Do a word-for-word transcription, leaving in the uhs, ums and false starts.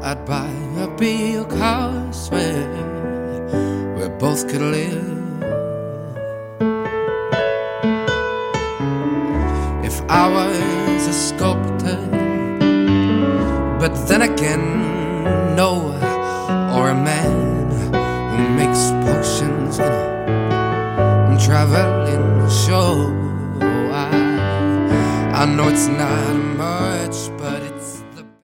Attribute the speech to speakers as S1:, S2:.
S1: I'd buy a big house where we both could live. If I was a sculptor, but then again, no, or a man who makes potions in a traveling show. I, I know it's not much, but